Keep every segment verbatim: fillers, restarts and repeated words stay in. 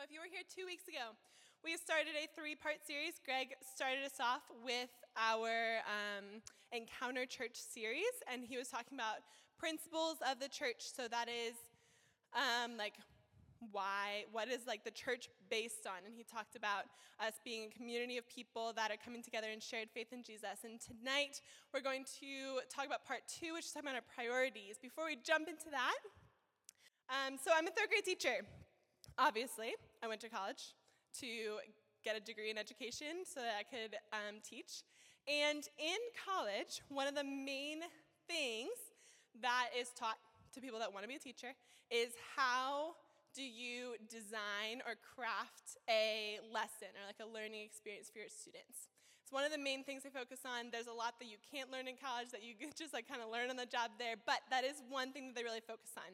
So if you were here two weeks ago, we started a three-part series. Greg started us off with our um, Encounter Church series, and he was talking about principles of the church. So that is um, like why, what is like the church based on? And he talked about us being a community of people that are coming together in shared faith in Jesus. And tonight we're going to talk about part two, which is talking about our priorities. Before we jump into that, um, so I'm a third grade teacher. Obviously, I went to college to get a degree in education so that I could um, teach. And in college, one of the main things that is taught to people that want to be a teacher is how do you design or craft a lesson or like a learning experience for your students. It's one of the main things they focus on. There's a lot that you can't learn in college that you just like kind of learn on the job there, but that is one thing that they really focus on.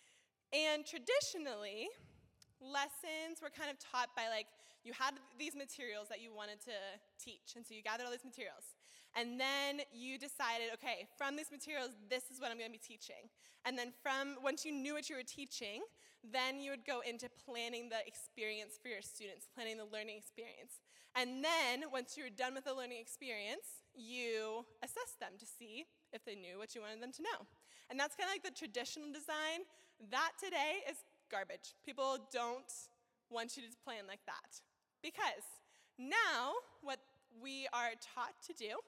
And traditionally, lessons were kind of taught by, like, you had these materials that you wanted to teach, and so you gathered all these materials. And then you decided, okay, from these materials, this is what I'm going to be teaching. And then from, once you knew what you were teaching, then you would go into planning the experience for your students, planning the learning experience. And then, once you were done with the learning experience, you assessed them to see if they knew what you wanted them to know. And that's kind of like the traditional design. That today is garbage. People don't want you to plan like that. Because now what we are taught to do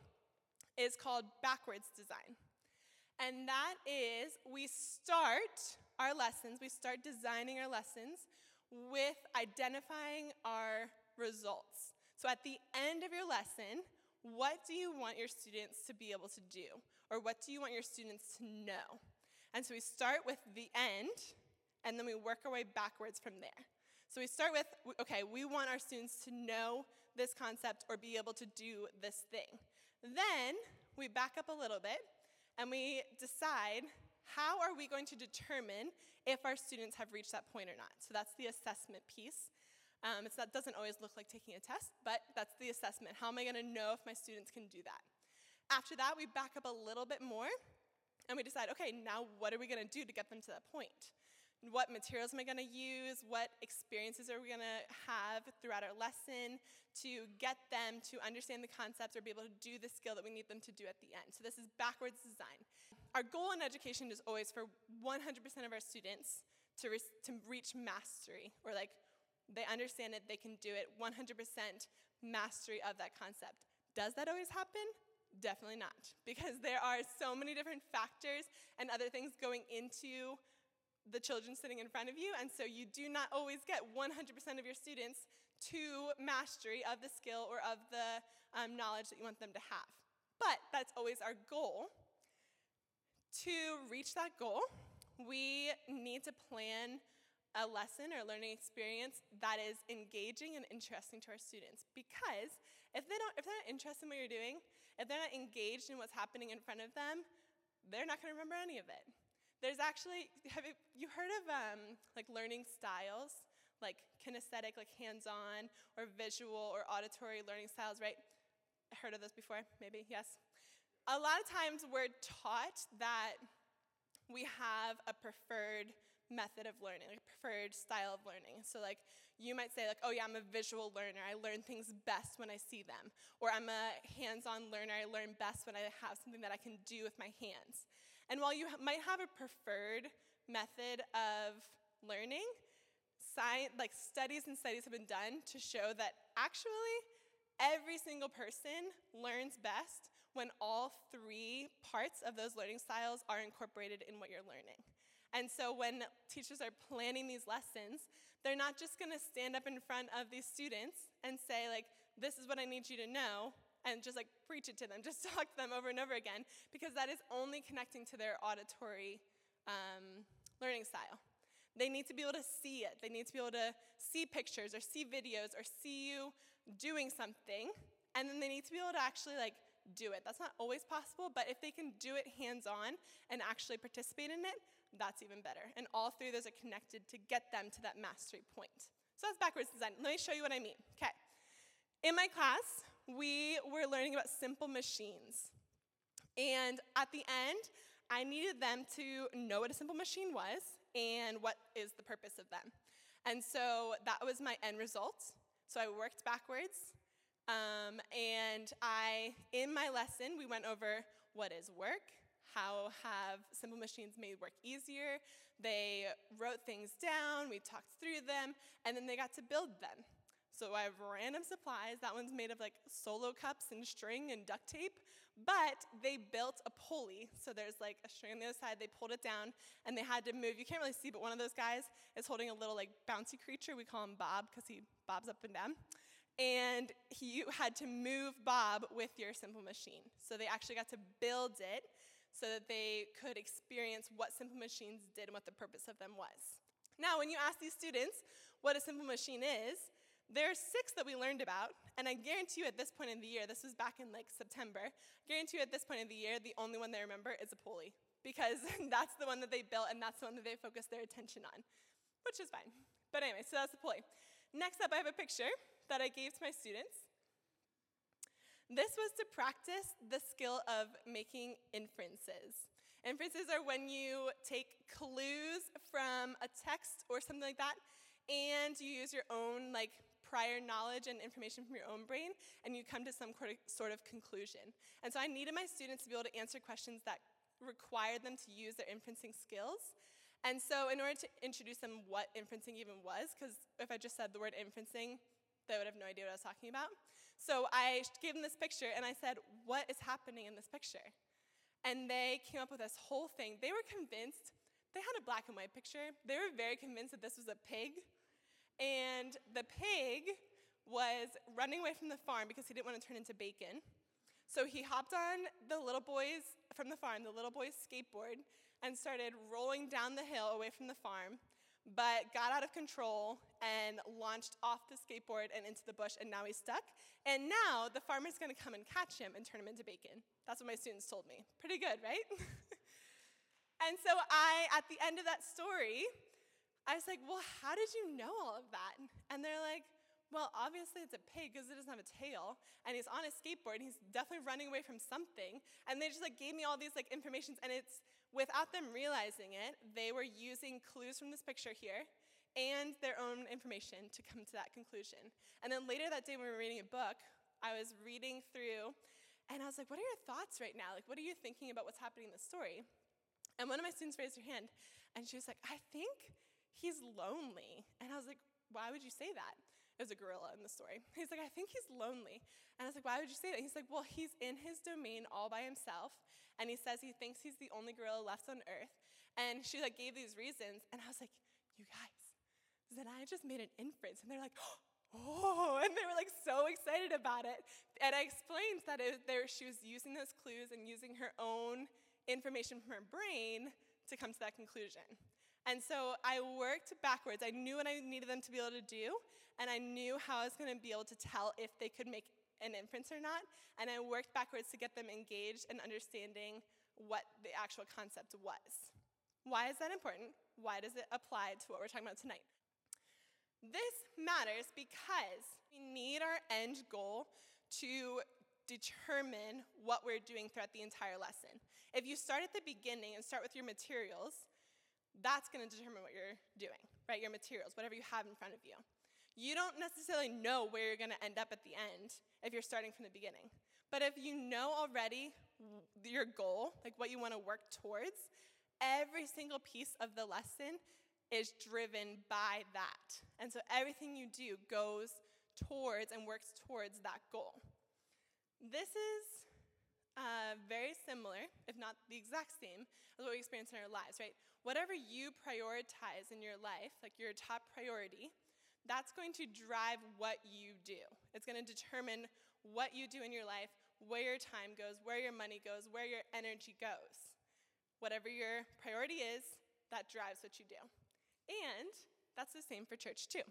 is called backwards design. And that is we start our lessons, we start designing our lessons with identifying our results. So at the end of your lesson, what do you want your students to be able to do? Or what do you want your students to know? And so we start with the end, and then we work our way backwards from there. So we start with, okay, we want our students to know this concept or be able to do this thing. Then we back up a little bit, and we decide how are we going to determine if our students have reached that point or not. So that's the assessment piece. Um, it's, that doesn't always look like taking a test, but that's the assessment. How am I going to know if my students can do that? After that, we back up a little bit more, and we decide, okay, now what are we going to do to get them to that point? What materials am I going to use? What experiences are we going to have throughout our lesson to get them to understand the concepts or be able to do the skill that we need them to do at the end? So this is backwards design. Our goal in education is always for one hundred percent of our students to, re- to reach mastery, or like they understand it, they can do it, one hundred percent mastery of that concept. Does that always happen? Definitely not, because there are so many different factors and other things going into the children sitting in front of you, and so you do not always get one hundred percent of your students to mastery of the skill or of the um, knowledge that you want them to have. But that's always our goal. To reach that goal, we need to plan a lesson or learning experience that is engaging and interesting to our students. Because if they don't, if they're not interested in what you're doing, if they're not engaged in what's happening in front of them, they're not going to remember any of it. There's actually, have you, you heard of um, like learning styles, like kinesthetic, like hands-on, or visual or auditory learning styles, right? I heard of those before, maybe, yes. A lot of times we're taught that we have a preferred method of learning, like a preferred style of learning. So like you might say like, oh yeah, I'm a visual learner. I learn things best when I see them. Or I'm a hands-on learner. I learn best when I have something that I can do with my hands. And while you might have a preferred method of learning, science, like studies and studies have been done to show that actually every single person learns best when all three parts of those learning styles are incorporated in what you're learning. And so when teachers are planning these lessons, they're not just going to stand up in front of these students and say, like, this is what I need you to know, and just, like, preach it to them, just talk to them over and over again, because that is only connecting to their auditory um, learning style. They need to be able to see it. They need to be able to see pictures or see videos or see you doing something, and then they need to be able to actually, like, do it. That's not always possible, but if they can do it hands-on and actually participate in it, that's even better. And all three of those are connected to get them to that mastery point. So that's backwards design. Let me show you what I mean. Okay. In my class, we were learning about simple machines. And at the end, I needed them to know what a simple machine was and what is the purpose of them. And so that was my end result. So I worked backwards. Um, and I, in my lesson, we went over what is work, how have Simple Machines made work easier. They wrote things down, we talked through them, and then they got to build them. So I have random supplies. That one's made of like Solo cups and string and duct tape, but they built a pulley. So there's like a string on the other side. They pulled it down, and they had to move. You can't really see, but one of those guys is holding a little like bouncy creature. We call him Bob because he bobs up and down. And he had to move Bob with your Simple Machine. So they actually got to build it so that they could experience what Simple Machines did and what the purpose of them was. Now, when you ask these students what a Simple Machine is, there are six that we learned about, and I guarantee you at this point in the year, this was back in like September, I guarantee you at this point in the year, the only one they remember is a pulley, because that's the one that they built, and that's the one that they focused their attention on, which is fine. But anyway, so that's the pulley. Next up, I have a picture that I gave to my students. This was to practice the skill of making inferences. Inferences are when you take clues from a text or something like that, and you use your own like prior knowledge and information from your own brain, and you come to some sort of conclusion. And so I needed my students to be able to answer questions that required them to use their inferencing skills. And so in order to introduce them what inferencing even was, because if I just said the word inferencing, they would have no idea what I was talking about. So I gave them this picture, and I said, what is happening in this picture? And they came up with this whole thing. They were convinced, they had a black and white picture. They were very convinced that this was a pig. And the pig was running away from the farm because he didn't want to turn into bacon. So he hopped on the little boys from the farm, the little boy's skateboard, and started rolling down the hill away from the farm, but got out of control and launched off the skateboard and into the bush, and now he's stuck. And now the farmer's going to come and catch him and turn him into bacon. That's what my students told me. Pretty good, right? And so I, at the end of that story, I was like, well, how did you know all of that? And they're like, well, obviously it's a pig because it doesn't have a tail, and he's on a skateboard, and he's definitely running away from something. And they just like gave me all these like informations, and it's without them realizing it, they were using clues from this picture here and their own information to come to that conclusion. And then later that day when we were reading a book, I was reading through, and I was like, what are your thoughts right now? Like, what are you thinking about what's happening in the story? And one of my students raised her hand, and she was like, I think he's lonely. And I was like, why would you say that? It was a gorilla in the story. He's like, I think he's lonely. And I was like, why would you say that? He's like, well, he's in his domain all by himself, and he says he thinks he's the only gorilla left on Earth. And she like gave these reasons, and I was like, you guys, then I just made an inference. And they're like, oh, and they were like so excited about it. And I explained that it, there, she was using those clues and using her own information from her brain to come to that conclusion. And so I worked backwards. I knew what I needed them to be able to do, and I knew how I was going to be able to tell if they could make an inference or not, and I worked backwards to get them engaged and understanding what the actual concept was. Why is that important? Why does it apply to what we're talking about tonight? This matters because we need our end goal to determine what we're doing throughout the entire lesson. If you start at the beginning and start with your materials, that's going to determine what you're doing, right? Your materials, whatever you have in front of you. You don't necessarily know where you're going to end up at the end if you're starting from the beginning. But if you know already your goal, like what you want to work towards, every single piece of the lesson is driven by that. And so everything you do goes towards and works towards that goal. This is uh, very similar, if not the exact same, as what we experience in our lives, right? Whatever you prioritize in your life, like your top priority, that's going to drive what you do. It's going to determine what you do in your life, where your time goes, where your money goes, where your energy goes. Whatever your priority is, that drives what you do. And that's the same for church too.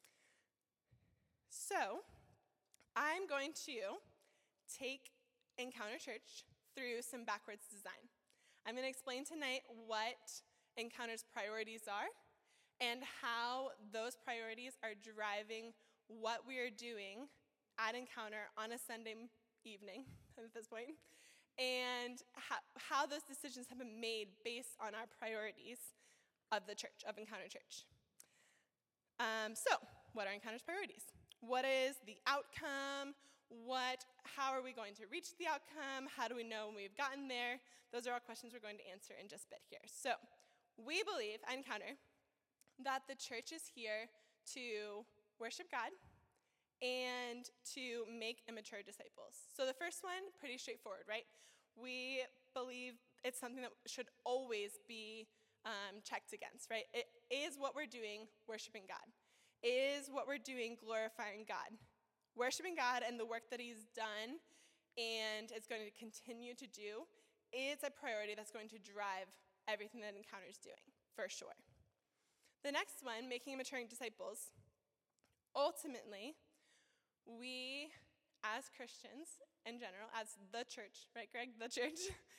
So, I'm going to take Encounter Church through some backwards design. I'm going to explain tonight what Encounter's priorities are and how those priorities are driving what we are doing at Encounter on a Sunday evening at this point, and how, how those decisions have been made based on our priorities of the church, of Encounter Church. Um, so, what are Encounter's priorities? What is the outcome? What, how are we going to reach the outcome? How do we know when we've gotten there? Those are all questions we're going to answer in just a bit here. So, we believe at Encounter that the church is here to worship God and to make immature disciples. So the first one, pretty straightforward, right? We believe it's something that should always be um, checked against, right? It is what we're doing worshiping God. Is what we're doing glorifying God. Worshiping God and the work that he's done and is going to continue to do is a priority that's going to drive everything that Encounter is doing, for sure. The next one, making and maturing disciples. Ultimately, we, as Christians in general, as the church, right, Greg, the church,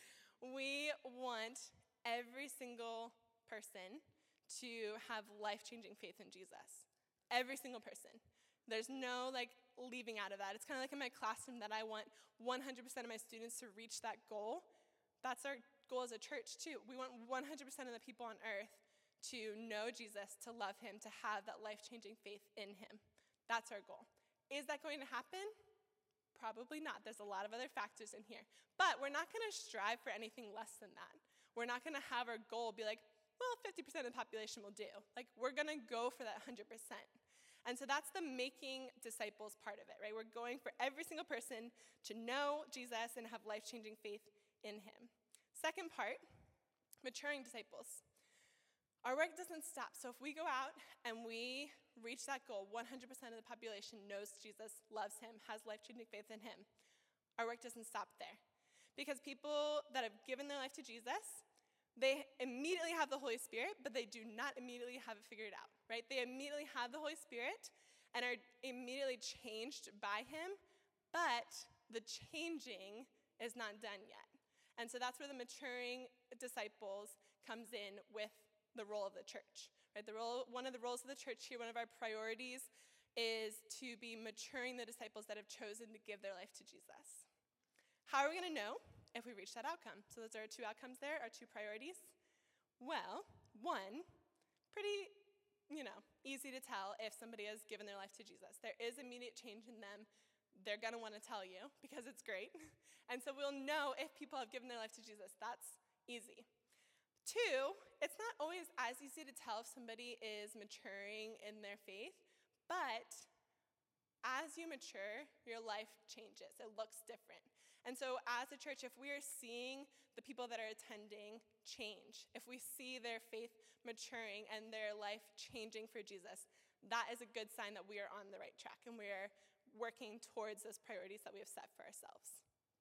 we want every single person to have life-changing faith in Jesus. Every single person. There's no, like, leaving out of that. It's kind of like in my classroom that I want one hundred percent of my students to reach that goal. That's our goal as a church, too. We want one hundred percent of the people on earth to know Jesus, to love him, to have that life-changing faith in him. That's our goal. Is that going to happen? Probably not. There's a lot of other factors in here. But we're not going to strive for anything less than that. We're not going to have our goal be like, well, fifty percent of the population will do. Like, we're going to go for that one hundred percent. And so that's the making disciples part of it, right? We're going for every single person to know Jesus and have life-changing faith in him. Second part, maturing disciples. Our work doesn't stop. So if we go out and we reach that goal, one hundred percent of the population knows Jesus, loves him, has life-changing faith in him, our work doesn't stop there. Because people that have given their life to Jesus, they immediately have the Holy Spirit, but they do not immediately have it figured out, right? They immediately have the Holy Spirit and are immediately changed by him, but the changing is not done yet. And so that's where the maturing disciples comes in with the role of the church, right? The role, one of the roles of the church here, one of our priorities is to be maturing the disciples that have chosen to give their life to Jesus. How are we going to know if we reach that outcome? So those are our two outcomes there, our two priorities. Well, one, pretty, you know, easy to tell if somebody has given their life to Jesus. There is immediate change in them. They're going to want to tell you because it's great. And so we'll know if people have given their life to Jesus. That's easy. Two, it's not always as easy to tell if somebody is maturing in their faith, but as you mature, your life changes. It looks different. And so as a church, if we are seeing the people that are attending change, if we see their faith maturing and their life changing for Jesus, that is a good sign that we are on the right track and we are working towards those priorities that we have set for ourselves.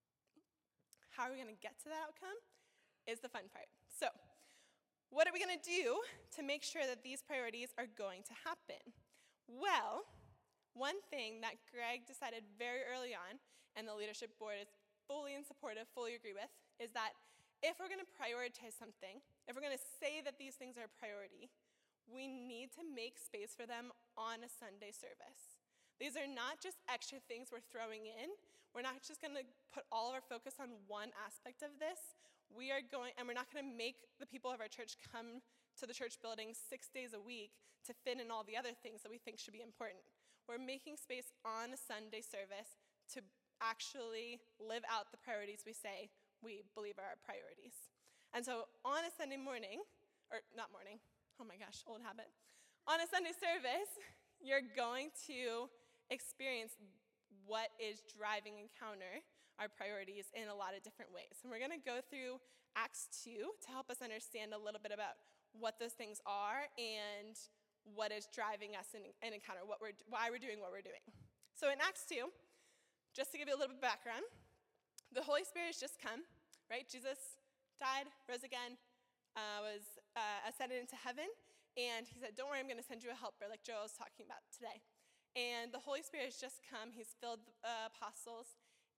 How are we going to get to that outcome is the fun part. So what are we going to do to make sure that these priorities are going to happen? Well, one thing that Greg decided very early on, and the leadership board is fully in support of, fully agree with, is that if we're going to prioritize something, if we're going to say that these things are a priority, we need to make space for them on a Sunday service. These are not just extra things we're throwing in. We're not just going to put all of our focus on one aspect of this. We are going, and we're not going to make the people of our church come to the church building six days a week to fit in all the other things that we think should be important. We're making space on a Sunday service to actually live out the priorities we say we believe are our priorities. And so on a Sunday morning, or not morning, oh my gosh, old habit. On a Sunday service, you're going to experience what is driving Encounter, our priorities, in a lot of different ways. And we're going to go through Acts two to help us understand a little bit about what those things are and what is driving us in, in Encounter, what we're, why we're doing what we're doing. So in Acts two, just to give you a little bit of background, the Holy Spirit has just come, right? Jesus died, rose again, uh, was uh, ascended into heaven, and he said, don't worry, I'm going to send you a helper, like Joel was talking about today. And the Holy Spirit has just come. He's filled the uh, apostles,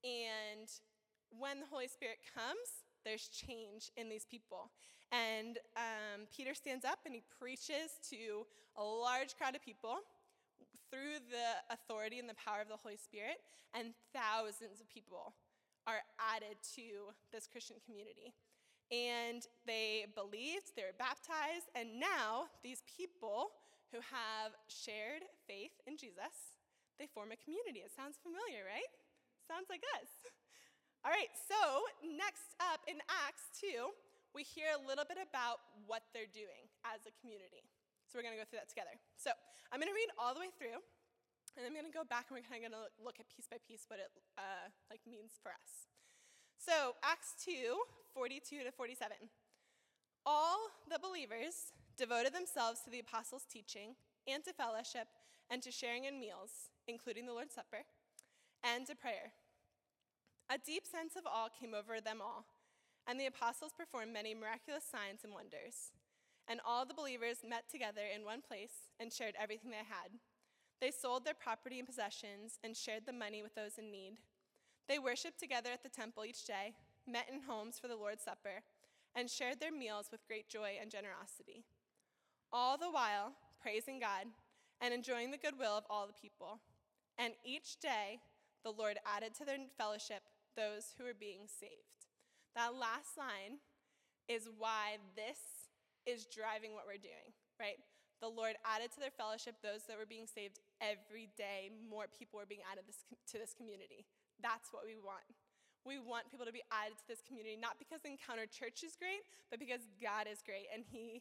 and when the Holy Spirit comes, there's change in these people. And um, Peter stands up and he preaches to a large crowd of people through the authority and the power of the Holy Spirit, and thousands of people are added to this Christian community. And they believed, they were baptized, and now these people who have shared faith in Jesus, they form a community. It sounds familiar, right? Sounds like us. All right, so next up in Acts two, we hear a little bit about what they're doing as a community. So we're going to go through that together. So I'm going to read all the way through, and I'm going to go back and we're kind of going to look at piece by piece what it uh, like means for us. So Acts two, forty-two to forty-seven. All the believers devoted themselves to the apostles' teaching and to fellowship and to sharing in meals, including the Lord's Supper, and to prayer. A deep sense of awe came over them all, and the apostles performed many miraculous signs and wonders. And all the believers met together in one place and shared everything they had. They sold their property and possessions and shared the money with those in need. They worshiped together at the temple each day, met in homes for the Lord's Supper, and shared their meals with great joy and generosity, all the while praising God and enjoying the goodwill of all the people. And each day the Lord added to their fellowship those who were being saved. That last line is why this is driving what we're doing, right? The Lord added to their fellowship those that were being saved every day. More people were being added this, to this community. That's what we want. We want people to be added to this community, not because Encounter Church is great, but because God is great, and he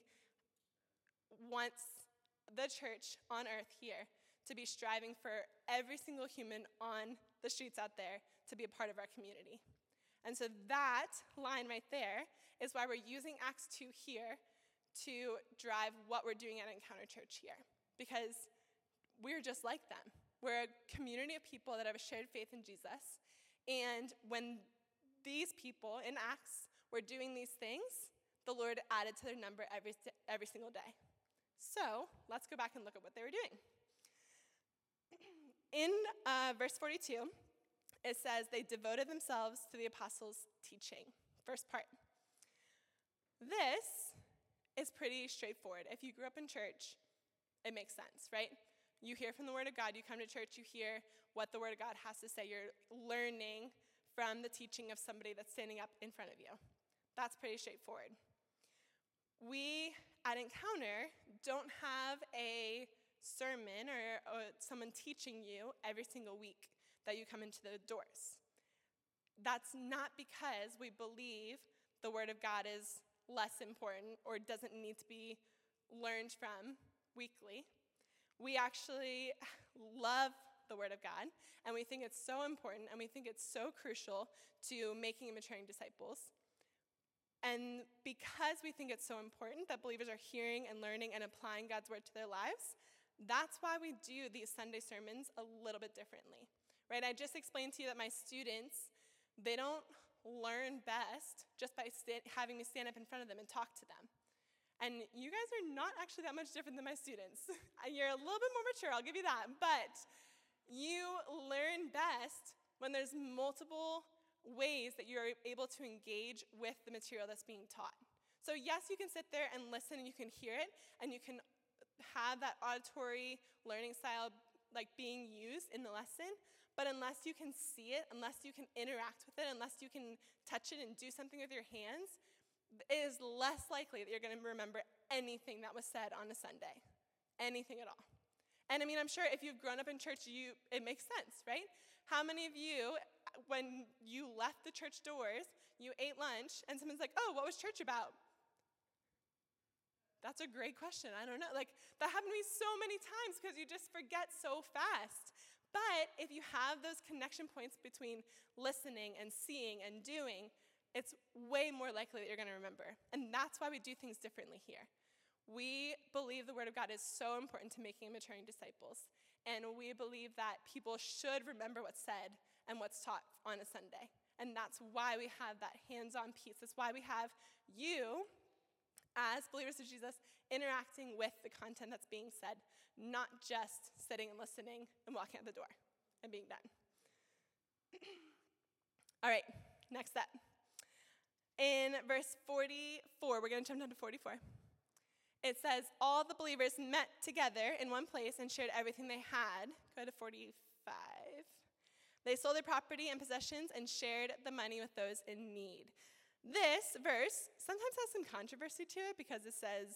wants the church on earth here to be striving for every single human on the streets out there to be a part of our community. And so that line right there is why we're using Acts two here to drive what we're doing at Encounter Church here, because we're just like them. We're a community of people that have a shared faith in Jesus. And when these people in Acts were doing these things, the Lord added to their number every, every single day. So let's go back and look at what they were doing. In uh, verse forty-two, it says they devoted themselves to the apostles' teaching. First part. This is pretty straightforward. If you grew up in church, it makes sense, right? You hear from the Word of God, you come to church, you hear what the Word of God has to say. You're learning from the teaching of somebody that's standing up in front of you. That's pretty straightforward. We, at Encounter, don't have a sermon or, or someone teaching you every single week that you come into the doors. That's not because we believe the Word of God is less important or doesn't need to be learned from weekly. We actually love the Word of God, and we think it's so important, and we think it's so crucial to making and maturing disciples. And because we think it's so important that believers are hearing and learning and applying God's Word to their lives, that's why we do these Sunday sermons a little bit differently, right? I just explained to you that my students, they don't learn best just by sta- having me stand up in front of them and talk to them. And you guys are not actually that much different than my students. You're a little bit more mature, I'll give you that. But you learn best when there's multiple ways that you're able to engage with the material that's being taught. So yes, you can sit there and listen and you can hear it, and you can have that auditory learning style like being used in the lesson, but unless you can see it, unless you can interact with it, unless you can touch it and do something with your hands, it is less likely that you're going to remember anything that was said on a Sunday. Anything at all. And I mean, I'm sure if you've grown up in church, you it makes sense, right? How many of you, when you left the church doors, you ate lunch, and someone's like, oh, what was church about? That's a great question. I don't know. Like, that happened to me so many times because you just forget so fast. But if you have those connection points between listening and seeing and doing, it's way more likely that you're going to remember. And that's why we do things differently here. We believe the Word of God is so important to making and maturing disciples. And we believe that people should remember what's said and what's taught on a Sunday. And that's why we have that hands-on piece. That's why we have you, as believers of Jesus, interacting with the content that's being said, not just sitting and listening and walking out the door and being done. All right, next up. In verse forty-four, we're going to jump down to forty-four. It says, all the believers met together in one place and shared everything they had. Go to forty-five. They sold their property and possessions and shared the money with those in need. This verse sometimes has some controversy to it because it says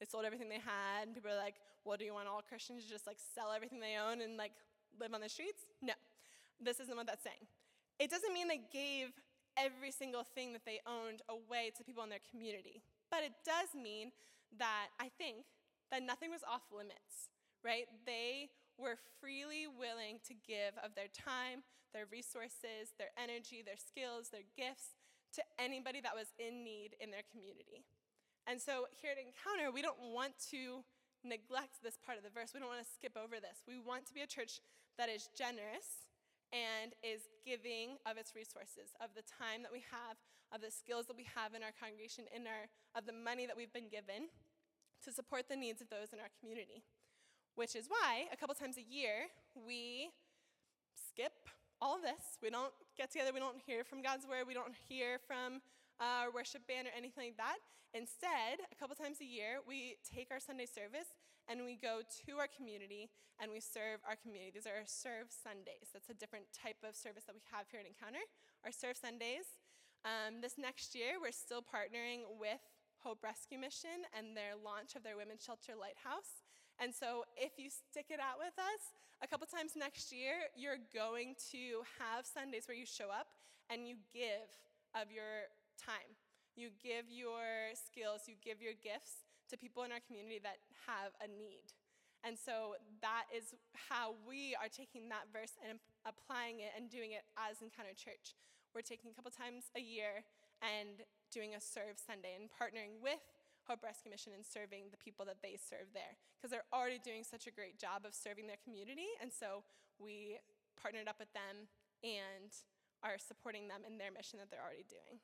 they sold everything they had, and people are like, well, do you want all Christians to just like sell everything they own and like live on the streets? No, this isn't what that's saying. It doesn't mean they gave every single thing that they owned away to people in their community. But it does mean that, I think, that nothing was off limits, right? They were freely willing to give of their time, their resources, their energy, their skills, their gifts to anybody that was in need in their community. And so here at Encounter, we don't want to neglect this part of the verse. We don't want to skip over this. We want to be a church that is generous and is giving of its resources, of the time that we have, of the skills that we have in our congregation, in our of the money that we've been given to support the needs of those in our community. Which is why, a couple times a year, we skip all of this. We don't get together. We don't hear from God's word. We don't hear from our worship band or anything like that. Instead, a couple times a year, we take our Sunday service and we go to our community and we serve our community. These are our Serve Sundays. That's a different type of service that we have here at Encounter, our Serve Sundays. Um, this next year, we're still partnering with Hope Rescue Mission and their launch of their Women's Shelter Lighthouse. And so if you stick it out with us, a couple times next year, you're going to have Sundays where you show up and you give of your time. You give your skills, you give your gifts to people in our community that have a need. And so that is how we are taking that verse and applying it and doing it as Encounter Church. We're taking a couple times a year and doing a Serve Sunday and partnering with Hope Rescue Mission and serving the people that they serve there. Because they're already doing such a great job of serving their community, and so we partnered up with them and are supporting them in their mission that they're already doing.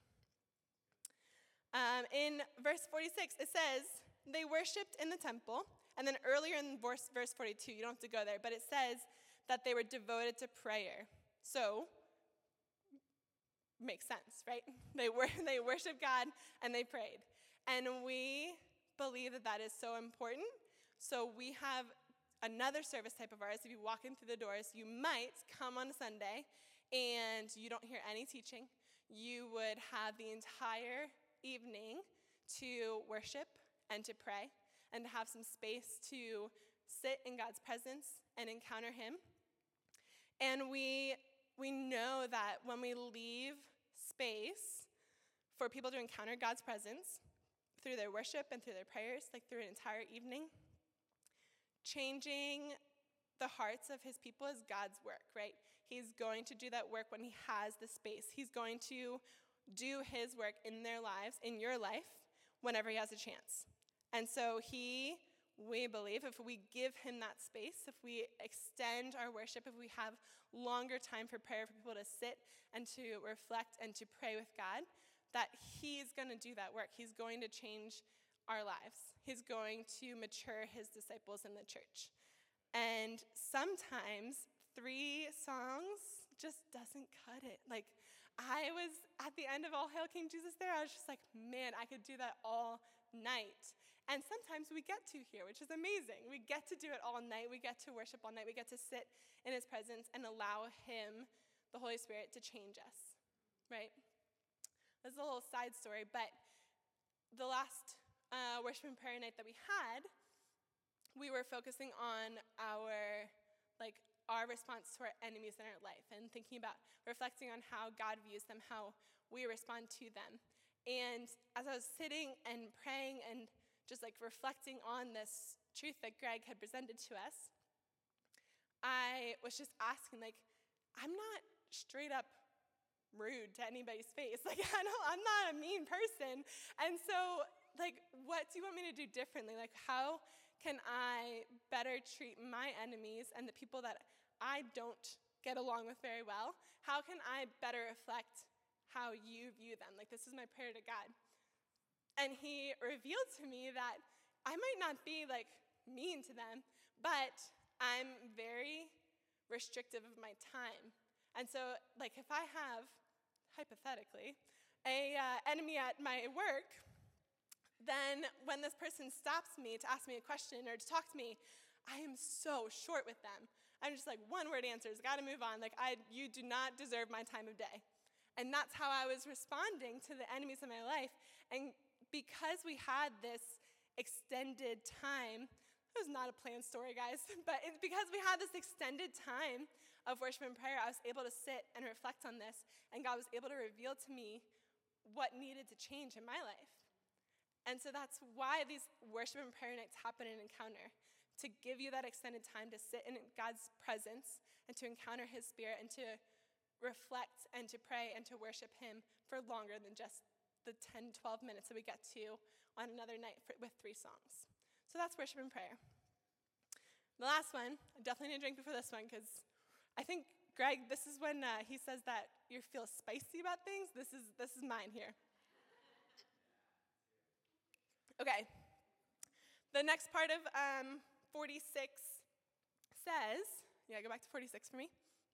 Um, in verse forty-six, it says, they worshiped in the temple, and then earlier in verse, verse forty-two, you don't have to go there, but it says that they were devoted to prayer. So, makes sense, right? They were they worshiped God and they prayed. And we believe that that is so important. So we have another service type of ours. If you walk in through the doors, you might come on a Sunday and you don't hear any teaching. You would have the entire evening to worship and to pray and to have some space to sit in God's presence and encounter him. And we we know that when we leave space for people to encounter God's presence through their worship and through their prayers, like through an entire evening, changing the hearts of his people is God's work, right? He's going to do that work when he has the space. He's going to do his work in their lives, in your life, whenever he has a chance. And so he, we believe, if we give him that space, if we extend our worship, if we have longer time for prayer for people to sit and to reflect and to pray with God, that he's going to do that work. He's going to change our lives. He's going to mature his disciples in the church. And sometimes three songs just doesn't cut it. Like, I was at the end of All Hail King Jesus there, I was just like, man, I could do that all night. And sometimes we get to here, which is amazing. We get to do it all night. We get to worship all night. We get to sit in his presence and allow him, the Holy Spirit, to change us, right? This is a little side story, but the last uh, worship and prayer night that we had, we were focusing on our, like, our response to our enemies in our life and thinking about, reflecting on how God views them, how we respond to them. And as I was sitting and praying and just like reflecting on this truth that Greg had presented to us, I was just asking, like, I'm not straight up rude to anybody's face. Like, I don't, I'm not a mean person. And so, like, what do you want me to do differently? Like, how can I better treat my enemies and the people that I don't get along with very well? How can I better reflect how you view them? Like, this is my prayer to God. And he revealed to me that I might not be, like, mean to them, but I'm very restrictive of my time. And so, like, if I have, hypothetically, a uh, enemy at my work, then when this person stops me to ask me a question or to talk to me, I am so short with them. I'm just like, one word answers, got to move on. Like, I, you do not deserve my time of day. And that's how I was responding to the enemies in my life. And because we had this extended time. It was not a planned story, guys, but it's because we had this extended time of worship and prayer, I was able to sit and reflect on this, and God was able to reveal to me what needed to change in my life. And so that's why these worship and prayer nights happen in Encounter, to give you that extended time to sit in God's presence and to encounter his Spirit and to reflect and to pray and to worship him for longer than just the ten, twelve minutes that we get to on another night for, with three songs. So that's worship and prayer. The last one, I definitely need to drink before this one because I think, Greg, this is when uh, he says that you feel spicy about things. This is this is mine here. Okay. The next part of um, forty-six says, yeah, go back to forty-six for me.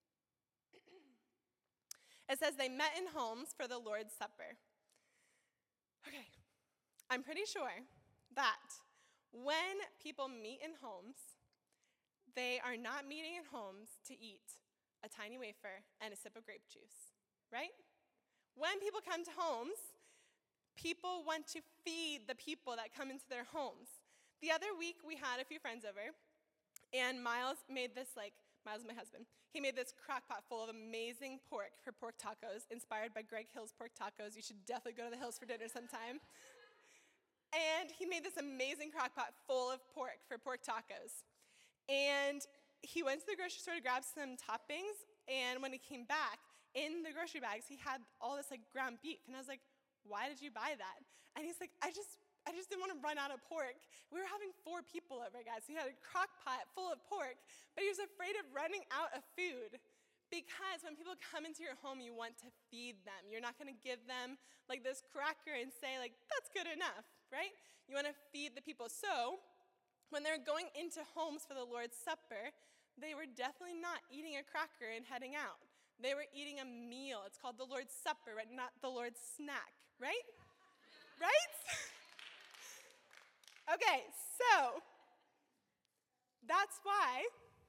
It says they met in homes for the Lord's Supper. Okay. I'm pretty sure that when people meet in homes, they are not meeting in homes to eat a tiny wafer and a sip of grape juice, right? When people come to homes, people want to feed the people that come into their homes. The other week, we had a few friends over, and Miles made this, like, Miles is my husband. He made this crock pot full of amazing pork for pork tacos, inspired by Greg Hill's pork tacos. You should definitely go to the Hills for dinner sometime. And he made this amazing crock pot full of pork for pork tacos. And he went to the grocery store to grab some toppings, and when he came back, in the grocery bags, he had all this, like, ground beef. And I was like, why did you buy that? And he's like, I just I just didn't want to run out of pork. We were having four people over, guys. He had a crock pot full of pork, but he was afraid of running out of food. Because when people come into your home, you want to feed them. You're not going to give them, like, this cracker and say, like, that's good enough, right? You want to feed the people. So when they're going into homes for the Lord's Supper, they were definitely not eating a cracker and heading out. They were eating a meal. It's called the Lord's Supper, right? Not the Lord's snack, right? Right? Okay, so that's why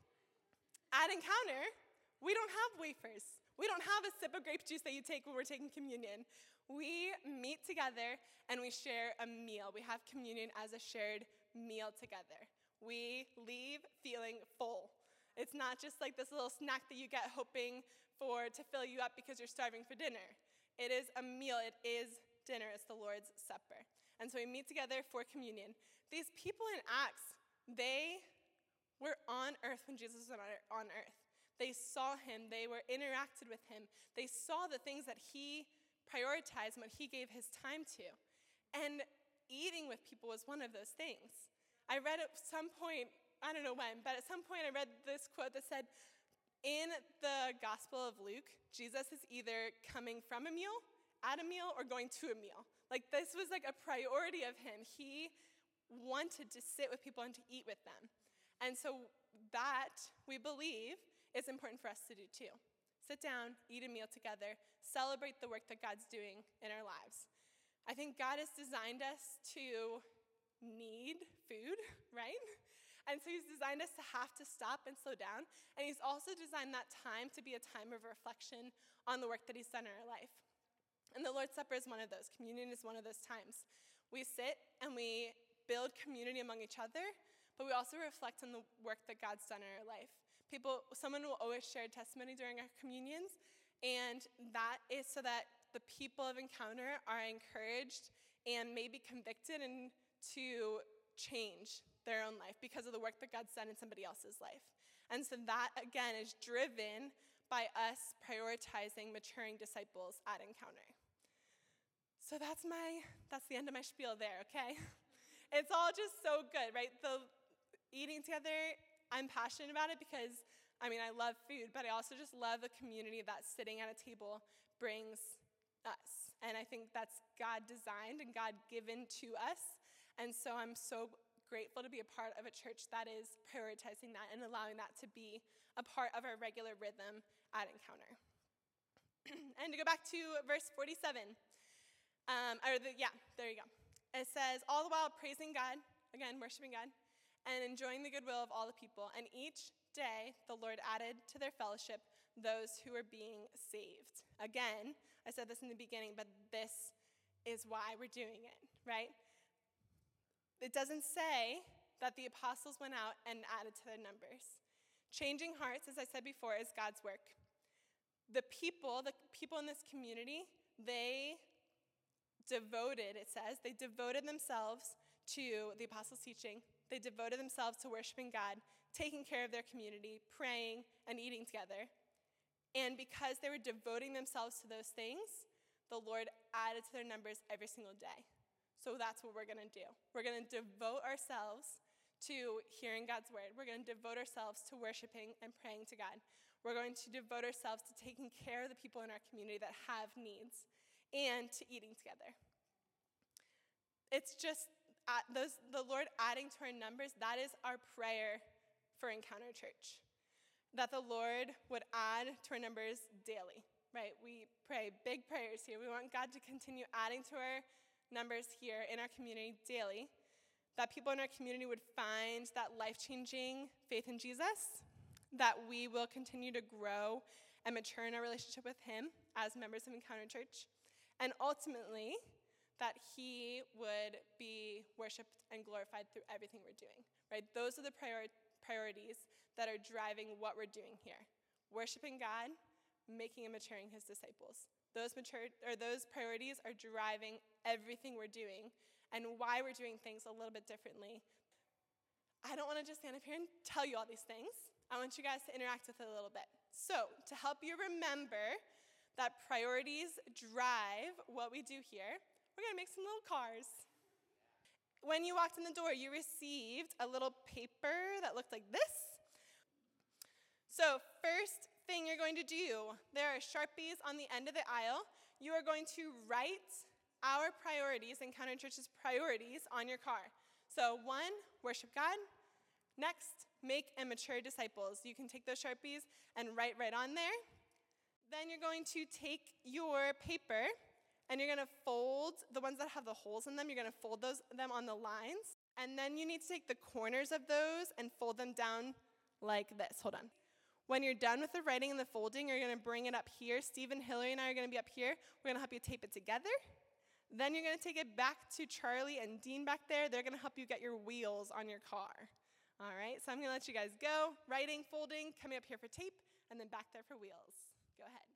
at Encounter, we don't have wafers. We don't have a sip of grape juice that you take when we're taking communion. We meet together and we share a meal. We have communion as a shared meal together. We leave feeling full. It's not just like this little snack that you get hoping for to fill you up because you're starving for dinner. It is a meal. It is dinner. It's the Lord's Supper. And so we meet together for communion. These people in Acts, they were on earth when Jesus was on earth. They saw him. They were interacted with him. They saw the things that he prioritized and what he gave his time to. And eating with people was one of those things. I read at some point, I don't know when, but at some point I read this quote that said, in the Gospel of Luke, Jesus is either coming from a meal, at a meal, or going to a meal. Like, this was like a priority of him. He wanted to sit with people and to eat with them. And so that, we believe, is important for us to do too. Sit down, eat a meal together, celebrate the work that God's doing in our lives. I think God has designed us to need food, right? And so he's designed us to have to stop and slow down. And he's also designed that time to be a time of reflection on the work that he's done in our life. And the Lord's Supper is one of those. Communion is one of those times. We sit and we build community among each other, but we also reflect on the work that God's done in our life. People, someone will always share testimony during our communions, and that is so that the people of Encounter are encouraged and maybe convicted and to change their own life because of the work that God's done in somebody else's life. And so that, again, is driven by us prioritizing maturing disciples at Encounter. So that's my, that's the end of my spiel there, okay? It's all just so good, right? The eating together, I'm passionate about it because, I mean, I love food, but I also just love the community that sitting at a table brings us. And I think that's God designed and God given to us. And so I'm so grateful to be a part of a church that is prioritizing that and allowing that to be a part of our regular rhythm at Encounter. And to go back to verse forty-seven, um, or the, yeah, there you go. It says, all the while praising God, again, worshiping God, and enjoying the goodwill of all the people. And each day the Lord added to their fellowship those who were being saved. Again, I said this in the beginning, but this is why we're doing it, right? It doesn't say that the apostles went out and added to their numbers. Changing hearts, as I said before, is God's work. The people, the people in this community, they devoted, it says, they devoted themselves to the apostles' teaching. They devoted themselves to worshiping God, taking care of their community, praying, and eating together. And because they were devoting themselves to those things, the Lord added to their numbers every single day. So that's what we're going to do. We're going to devote ourselves to hearing God's word. We're going to devote ourselves to worshiping and praying to God. We're going to devote ourselves to taking care of the people in our community that have needs and to eating together. It's just uh, those, the Lord adding to our numbers, that is our prayer for Encounter Church. That the Lord would add to our numbers daily, right? We pray big prayers here. We want God to continue adding to our numbers here in our community daily. That people in our community would find that life-changing faith in Jesus. That we will continue to grow and mature in our relationship with him as members of Encounter Church. And ultimately, that he would be worshiped and glorified through everything we're doing, right? Those are the prior- priorities that are driving what we're doing here. Worshiping God, making and maturing his disciples. Those mature or those priorities are driving everything we're doing and why we're doing things a little bit differently. I don't want to just stand up here and tell you all these things. I want you guys to interact with it a little bit. So, to help you remember that priorities drive what we do here, we're going to make some little cars. When you walked in the door, you received a little paper that looked like this. So first thing you're going to do, there are Sharpies on the end of the aisle. You are going to write our priorities, Encounter Church's priorities, on your car. So one, worship God. Next, make and mature disciples. You can take those Sharpies and write right on there. Then you're going to take your paper and you're going to fold the ones that have the holes in them. You're going to fold those them on the lines. And then you need to take the corners of those and fold them down like this. Hold on. When you're done with the writing and the folding, you're going to bring it up here. Stephen, Hillary, and I are going to be up here. We're going to help you tape it together. Then you're going to take it back to Charlie and Dean back there. They're going to help you get your wheels on your car. All right, so I'm going to let you guys go. Writing, folding, coming up here for tape, and then back there for wheels. Go ahead.